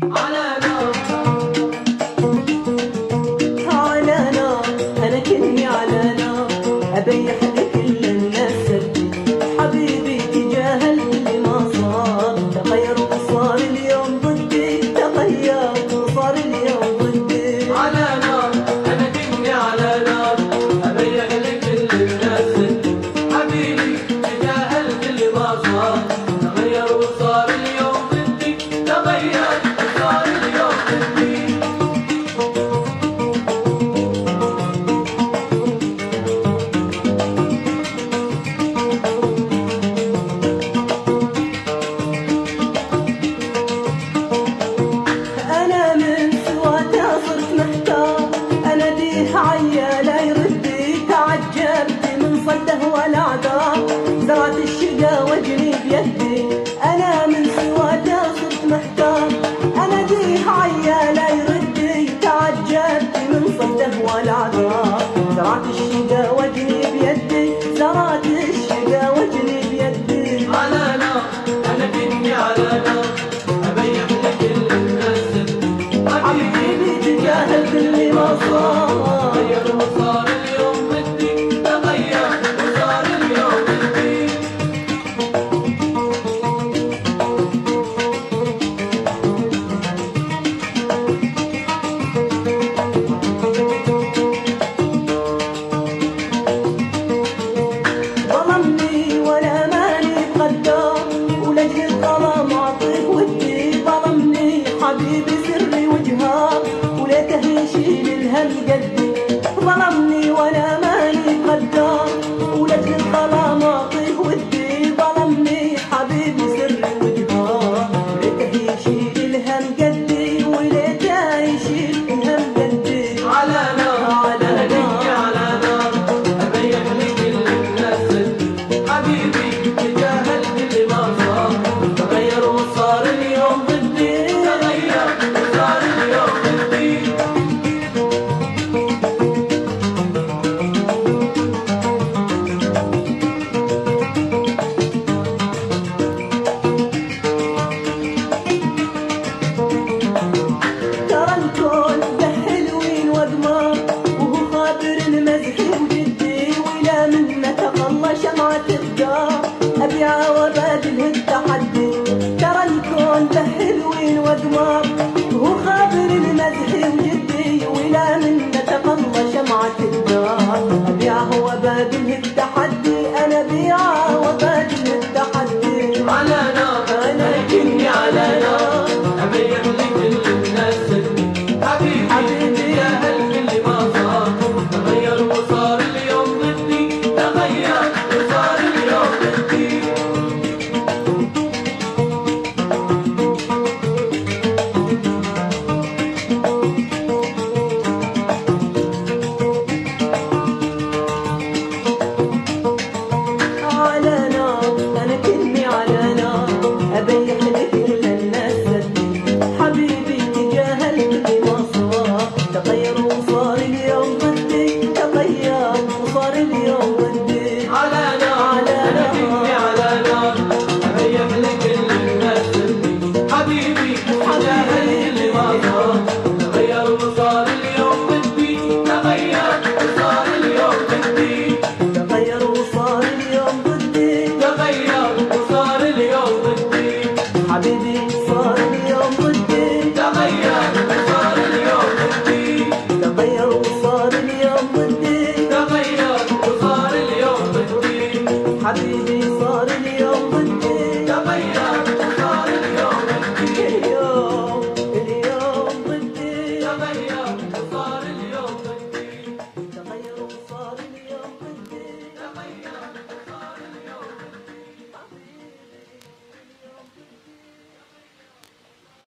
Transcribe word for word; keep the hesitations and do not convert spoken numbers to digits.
على نار على نار انا كني على نار ابيح لكل الناس سدي حبيبي تجاهلت اللي ما صار تغير وصار اليوم ضدي تغير وصار اليوم ضدي على نار انا كني على نار ابيح لكل الناس سدي حبيبي تجاهلت اللي ما صار تغير وصار اليوم ضدي تغير وصار اليوم ضدي انا من سواته صرت محتار اناديه عياله يردي تعجبت من صده والاعذار زرعت الشقا وجني بيدي انا من سواته صرت محتار اناديه عياله يردي تعجبت من صده والاعذار زرعت الشقا وجني بيدي زرعت الشقا وجني بيدي على نار انا كني على نار ابيح لكل الناس سدي حبيبي تجاهلت اللي ما صار تغير وصار اليوم ضدي تغير وصار اليوم ضدي ظلمني ولا ماني بقدر ولجل الظلام اعطيه ودي ظلمني حبيبي سري وجهار وليته يشيل الهم قدي ظلمني ولا ماني بقدر ولجل الظلام اعطيه ودي ظلمني حبيبي سري وجهار وليته يشيل الهم قدي وليته يشيل الهم قدي على نار على انا كني نار على نار ابيح لكل الناس سدي حبيبي تجاهلت اللي ما صار تغير وصار اليوم ضدي تغير وصار اليوم ضدي ترى الكون ده حلوين وقمار وهو خاطر المزح وجدي ولا منه تقلى شمعة تبقى أبيع وبادله التحدي ترى الكون ده حلوين وقمار وهو خاطر المزح وجدي ولا منه تقلى شمعة تبقى أبيع وبادله التحدي أنا أبيع وبادله التحدي على نار انا كني على نار ابيح لكل الناس سدي حبيبي حبيبي. تجاهلت اللي ما صار تغير وصار اليوم ضدي تغير وصار اليوم ضدي على نار انا كني على نار ابيح لكل الناس سدي حبيبي تجاهلت اللي ما صار تغير وصار اليوم ضدي تغير وصار اليوم ضدي على نار على انا كني نار على نار ابيح لكل الناس سدي حبيبي تجاهلت اللي ما صار تغير وصار اليوم ضدي تغير وصار اليوم ضدي تغير وصار اليوم ضدي تغير وصار اليوم ضدي حبيبي صار اليوم ضدي